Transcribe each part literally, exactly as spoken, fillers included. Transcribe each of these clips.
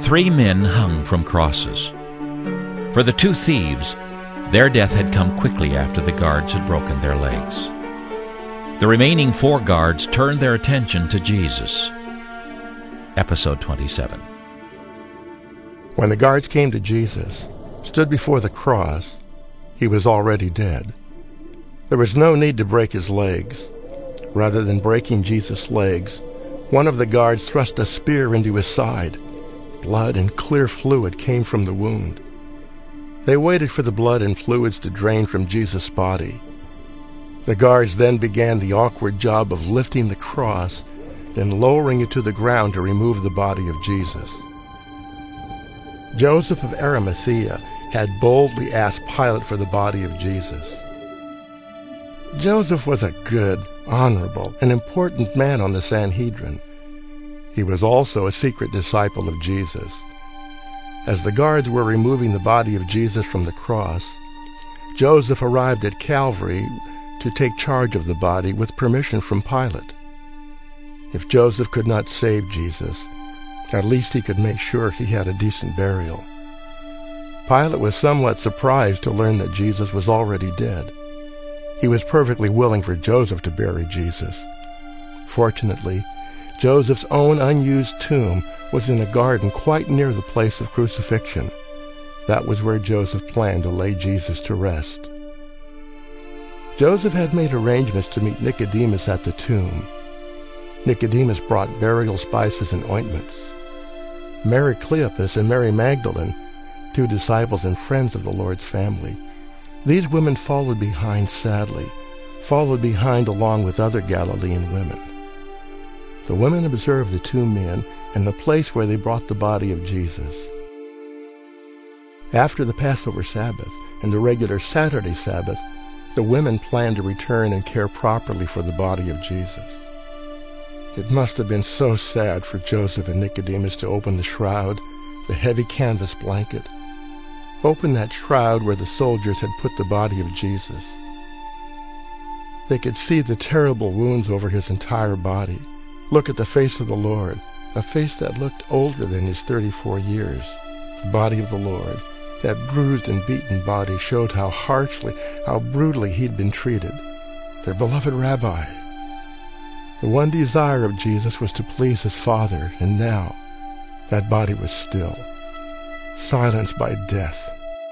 three men hung from crosses. For the two thieves, their death had come quickly after the guards had broken their legs. The remaining four guards turned their attention to Jesus. Episode twenty-seven. When the guards came to Jesus, stood before the cross, he was already dead. There was no need to break his legs. Rather than breaking Jesus' legs, one of the guards thrust a spear into his side. Blood and clear fluid came from the wound. They waited for the blood and fluids to drain from Jesus' body. The guards then began the awkward job of lifting the cross, then lowering it to the ground to remove the body of Jesus. Joseph of Arimathea had boldly asked Pilate for the body of Jesus. Joseph was a good, honorable, and important man on the Sanhedrin. He was also a secret disciple of Jesus. As the guards were removing the body of Jesus from the cross, Joseph arrived at Calvary to take charge of the body with permission from Pilate. If Joseph could not save Jesus, at least he could make sure he had a decent burial. Pilate was somewhat surprised to learn that Jesus was already dead. He was perfectly willing for Joseph to bury Jesus. Fortunately, Joseph's own unused tomb was in a garden quite near the place of crucifixion. That was where Joseph planned to lay Jesus to rest. Joseph had made arrangements to meet Nicodemus at the tomb. Nicodemus brought burial spices and ointments. Mary Cleopas and Mary Magdalene, two disciples and friends of the Lord's family, these women followed behind sadly, followed behind along with other Galilean women. The women observed the two men and the place where they brought the body of Jesus. After the Passover Sabbath and the regular Saturday Sabbath, the women planned to return and care properly for the body of Jesus. It must have been so sad for Joseph and Nicodemus to open the shroud, the heavy canvas blanket, open that shroud where the soldiers had put the body of Jesus. They could see the terrible wounds over his entire body. Look at the face of the Lord, a face that looked older than his thirty-four years. The body of the Lord, that bruised and beaten body, showed how harshly, how brutally he'd been treated. Their beloved rabbi. The one desire of Jesus was to please his Father, and now that body was still, silenced by death.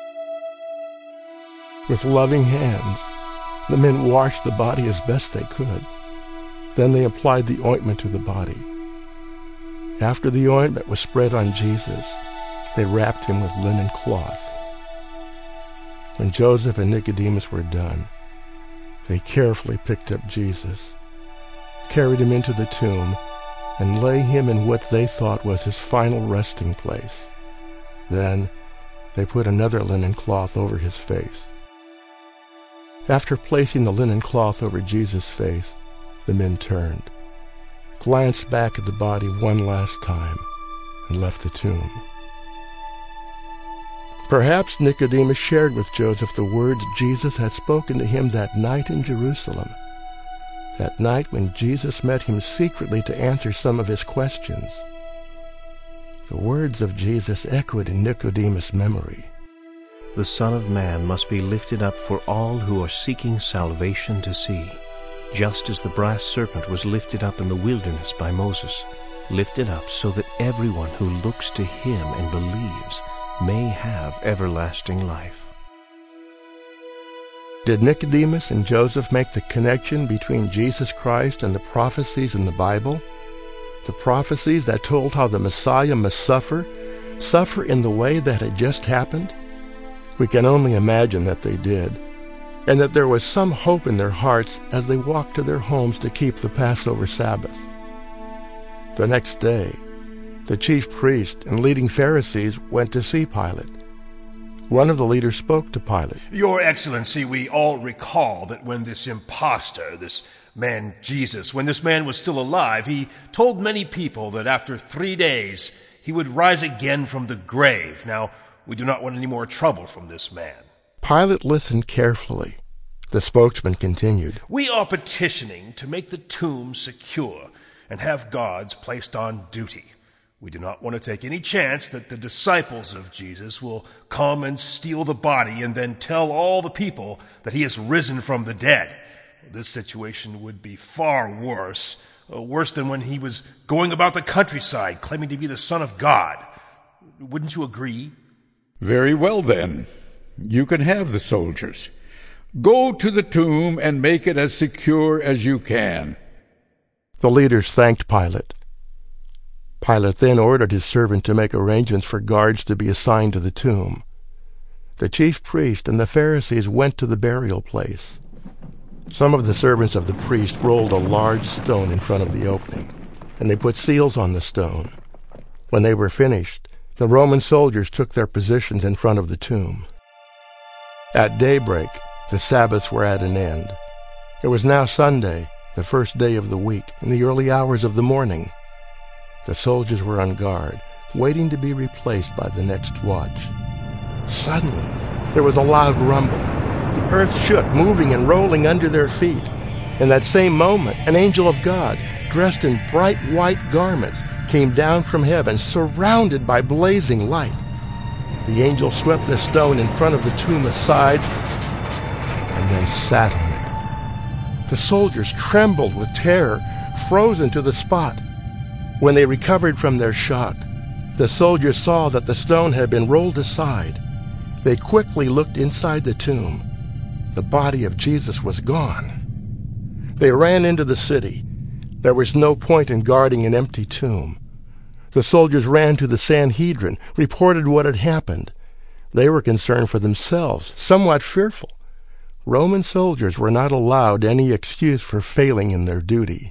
With loving hands, the men washed the body as best they could. Then they applied the ointment to the body. After the ointment was spread on Jesus, they wrapped him with linen cloth. When Joseph and Nicodemus were done, they carefully picked up Jesus, carried him into the tomb, and lay him in what they thought was his final resting place. Then they put another linen cloth over his face. After placing the linen cloth over Jesus' face, the men turned, glanced back at the body one last time, and left the tomb. Perhaps Nicodemus shared with Joseph the words Jesus had spoken to him that night in Jerusalem, that night when Jesus met him secretly to answer some of his questions. The words of Jesus echoed in Nicodemus' memory. The Son of Man must be lifted up for all who are seeking salvation to see, just as the brass serpent was lifted up in the wilderness by Moses, lifted up so that everyone who looks to him and believes may have everlasting life. Did Nicodemus and Joseph make the connection between Jesus Christ and the prophecies in the Bible? The prophecies that told how the Messiah must suffer, suffer in the way that had just happened? We can only imagine that they did, and that there was some hope in their hearts as they walked to their homes to keep the Passover Sabbath. The next day, the chief priest and leading Pharisees went to see Pilate. One of the leaders spoke to Pilate. Your Excellency, we all recall that when this impostor, this man Jesus, when this man was still alive, he told many people that after three days he would rise again from the grave. Now, we do not want any more trouble from this man. Pilate listened carefully. The spokesman continued. We are petitioning to make the tomb secure and have guards placed on duty. We do not want to take any chance that the disciples of Jesus will come and steal the body and then tell all the people that he has risen from the dead. This situation would be far worse, uh, worse than when he was going about the countryside claiming to be the Son of God. Wouldn't you agree? Very well, then. You can have the soldiers. Go to the tomb and make it as secure as you can. The leaders thanked Pilate. Pilate then ordered his servant to make arrangements for guards to be assigned to the tomb. The chief priest and the Pharisees went to the burial place. Some of the servants of the priest rolled a large stone in front of the opening, and they put seals on the stone. When they were finished, the Roman soldiers took their positions in front of the tomb. At daybreak, the Sabbaths were at an end. It was now Sunday, the first day of the week, in the early hours of the morning. The soldiers were on guard, waiting to be replaced by the next watch. Suddenly, there was a loud rumble. The earth shook, moving and rolling under their feet. In that same moment, an angel of God, dressed in bright white garments, came down from heaven, surrounded by blazing light. The angel swept the stone in front of the tomb aside and then sat on it. The soldiers trembled with terror, frozen to the spot. When they recovered from their shock, the soldiers saw that the stone had been rolled aside. They quickly looked inside the tomb. The body of Jesus was gone. They ran into the city. There was no point in guarding an empty tomb. The soldiers ran to the Sanhedrin, reported what had happened. They were concerned for themselves, somewhat fearful. Roman soldiers were not allowed any excuse for failing in their duty.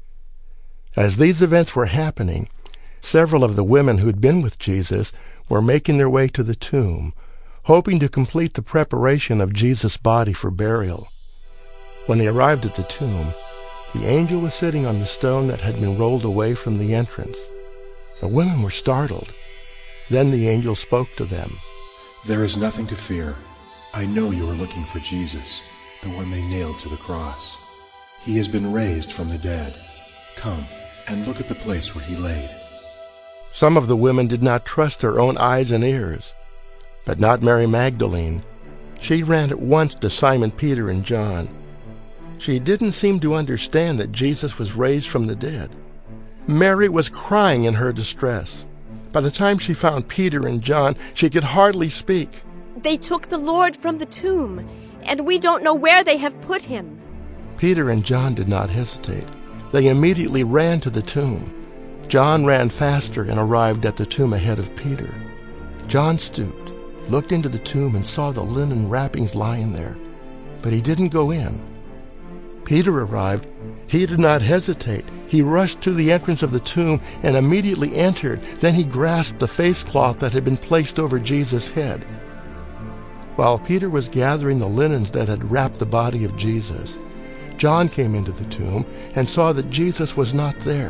As these events were happening, several of the women who'd been with Jesus were making their way to the tomb, hoping to complete the preparation of Jesus' body for burial. When they arrived at the tomb, the angel was sitting on the stone that had been rolled away from the entrance. The women were startled. Then the angel spoke to them. "There is nothing to fear. I know you are looking for Jesus, the one they nailed to the cross. He has been raised from the dead. Come and look at the place where he laid." Some of the women did not trust their own eyes and ears, but not Mary Magdalene. She ran at once to Simon Peter and John. She didn't seem to understand that Jesus was raised from the dead. Mary was crying in her distress. By the time she found Peter and John, she could hardly speak. "They took the Lord from the tomb, and we don't know where they have put him." Peter and John did not hesitate. They immediately ran to the tomb. John ran faster and arrived at the tomb ahead of Peter. John stooped, looked into the tomb, and saw the linen wrappings lying there, but he didn't go in. Peter arrived. He did not hesitate. He rushed to the entrance of the tomb and immediately entered. Then he grasped the face cloth that had been placed over Jesus' head. While Peter was gathering the linens that had wrapped the body of Jesus, John came into the tomb and saw that Jesus was not there.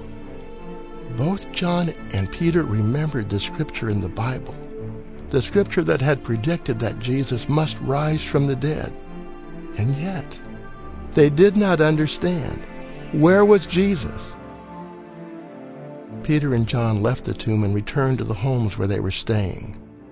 Both John and Peter remembered the scripture in the Bible, the scripture that had predicted that Jesus must rise from the dead. And yet, they did not understand. Where was Jesus? Peter and John left the tomb and returned to the homes where they were staying.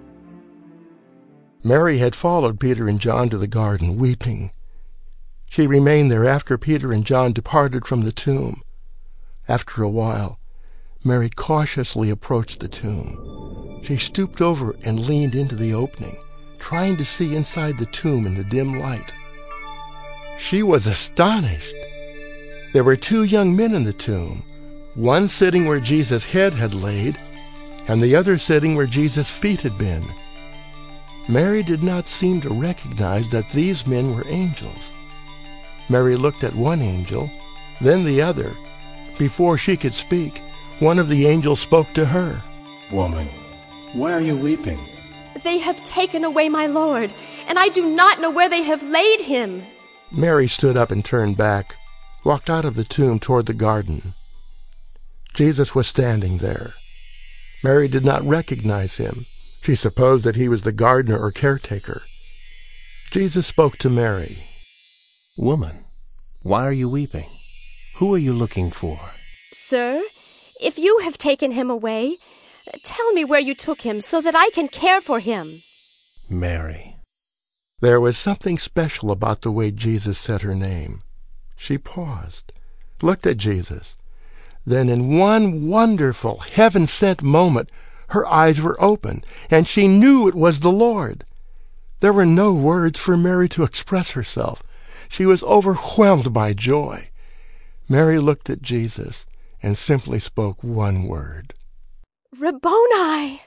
Mary had followed Peter and John to the garden, weeping. She remained there after Peter and John departed from the tomb. After a while, Mary cautiously approached the tomb. She stooped over and leaned into the opening, trying to see inside the tomb in the dim light. She was astonished. There were two young men in the tomb, one sitting where Jesus' head had laid, and the other sitting where Jesus' feet had been. Mary did not seem to recognize that these men were angels. Mary looked at one angel, then the other. Before she could speak, one of the angels spoke to her. "Woman, why are you weeping?" "They have taken away my Lord, and I do not know where they have laid him." Mary stood up and turned back, walked out of the tomb toward the garden. Jesus was standing there. Mary did not recognize him. She supposed that he was the gardener or caretaker. Jesus spoke to Mary. "Woman, why are you weeping? Who are you looking for?" "Sir, If you have taken him away, tell me where you took him so that I can care for him. Mary. There was something special about the way Jesus said her name. She paused, looked at Jesus. Then in one wonderful, heaven-sent moment, her eyes were opened, and she knew it was the Lord. There were no words for Mary to express herself. She was overwhelmed by joy. Mary looked at Jesus and simply spoke one word. Rabboni!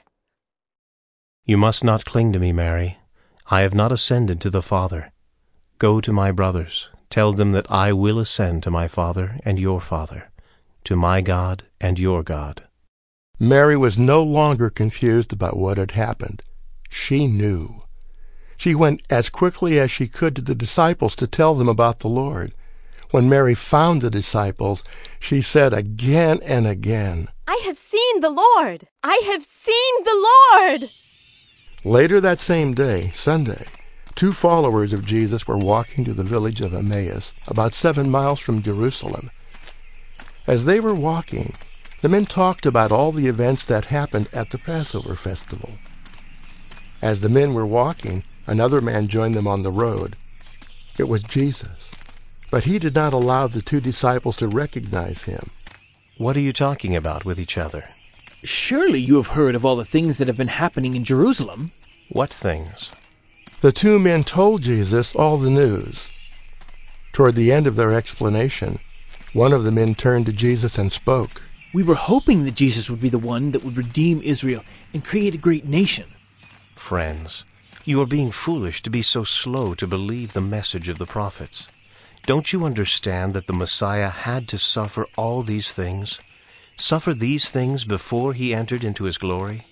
You must not cling to me, Mary. I have not ascended to the Father. Go to my brothers. Tell them that I will ascend to my Father and your Father, to my God and your God. Mary was no longer confused about what had happened. She knew. She went as quickly as she could to the disciples to tell them about the Lord. When Mary found the disciples, she said again and again, I have seen the Lord! I have seen the Lord! Later that same day, Sunday, two followers of Jesus were walking to the village of Emmaus, about seven miles from Jerusalem. As they were walking, the men talked about all the events that happened at the Passover festival. As the men were walking, another man joined them on the road. It was Jesus, but he did not allow the two disciples to recognize him. What are you talking about with each other? Surely you have heard of all the things that have been happening in Jerusalem. What things? The two men told Jesus all the news. Toward the end of their explanation, one of the men turned to Jesus and spoke. We were hoping that Jesus would be the one that would redeem Israel and create a great nation. Friends, you are being foolish to be so slow to believe the message of the prophets. Don't you understand that the Messiah had to suffer all these things? Suffer these things before he entered into his glory?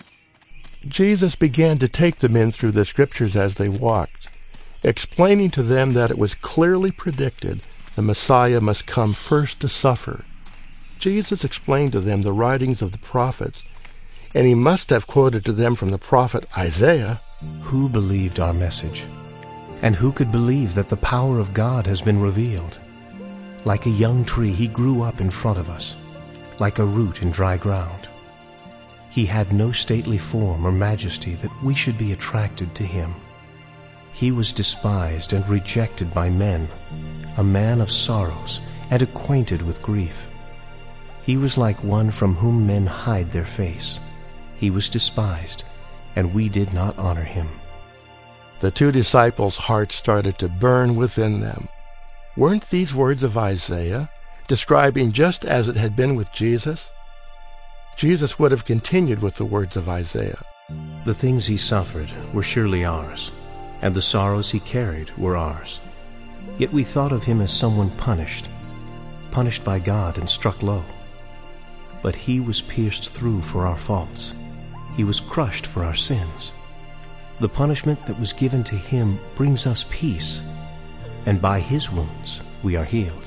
Jesus began to take the men through the scriptures as they walked, explaining to them that it was clearly predicted the Messiah must come first to suffer. Jesus explained to them the writings of the prophets, and he must have quoted to them from the prophet Isaiah. Who believed our message? And who could believe that the power of God has been revealed? Like a young tree, he grew up in front of us, like a root in dry ground. He had no stately form or majesty that we should be attracted to him. He was despised and rejected by men, a man of sorrows and acquainted with grief. He was like one from whom men hide their face. He was despised, and we did not honor him. The two disciples' hearts started to burn within them. Weren't these words of Isaiah, describing just as it had been with Jesus? Jesus would have continued with the words of Isaiah. The things he suffered were surely ours, and the sorrows he carried were ours. Yet we thought of him as someone punished, punished by God and struck low. But he was pierced through for our faults. He was crushed for our sins. The punishment that was given to him brings us peace, and by his wounds we are healed.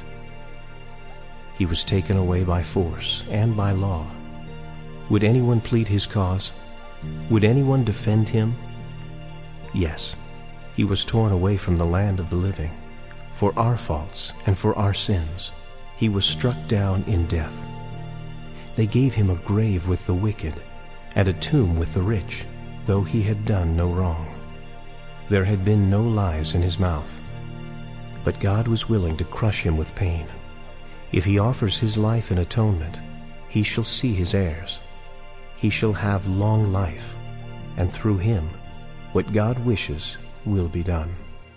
He was taken away by force and by law. Would anyone plead his cause? Would anyone defend him? Yes, he was torn away from the land of the living. For our faults and for our sins, he was struck down in death. They gave him a grave with the wicked, and a tomb with the rich, though he had done no wrong. There had been no lies in his mouth. But God was willing to crush him with pain. If he offers his life in atonement, he shall see his heirs. He shall have long life, and through him, what God wishes will be done.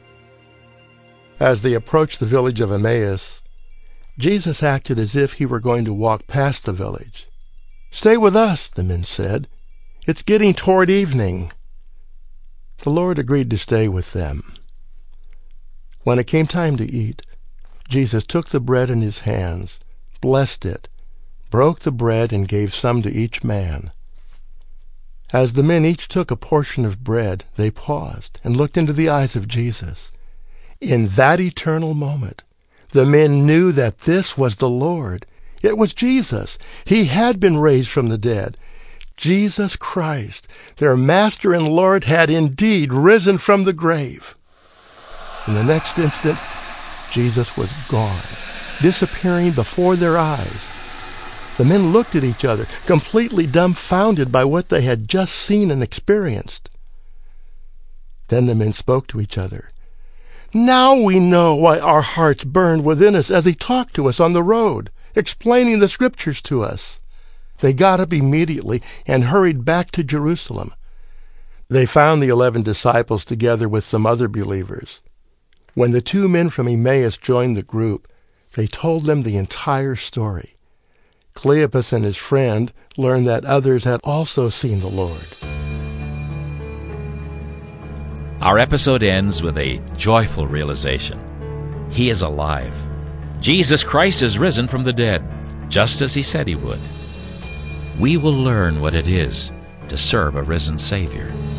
As they approached the village of Emmaus, Jesus acted as if he were going to walk past the village. "Stay with us," the men said. "It's getting toward evening." The Lord agreed to stay with them. When it came time to eat, Jesus took the bread in his hands, blessed it, broke the bread, and gave some to each man. As the men each took a portion of bread, they paused and looked into the eyes of Jesus. In that eternal moment, the men knew that this was the Lord. It was Jesus. He had been raised from the dead. Jesus Christ, their Master and Lord, had indeed risen from the grave. In the next instant, Jesus was gone, disappearing before their eyes. The men looked at each other, completely dumbfounded by what they had just seen and experienced. Then the men spoke to each other. "Now we know why our hearts burned within us as he talked to us on the road, explaining the Scriptures to us." They got up immediately and hurried back to Jerusalem. They found the eleven disciples together with some other believers. When the two men from Emmaus joined the group, they told them the entire story. Cleopas and his friend learned that others had also seen the Lord. Our episode ends with a joyful realization. He is alive. Jesus Christ is risen from the dead, just as he said he would. We will learn what it is to serve a risen Savior.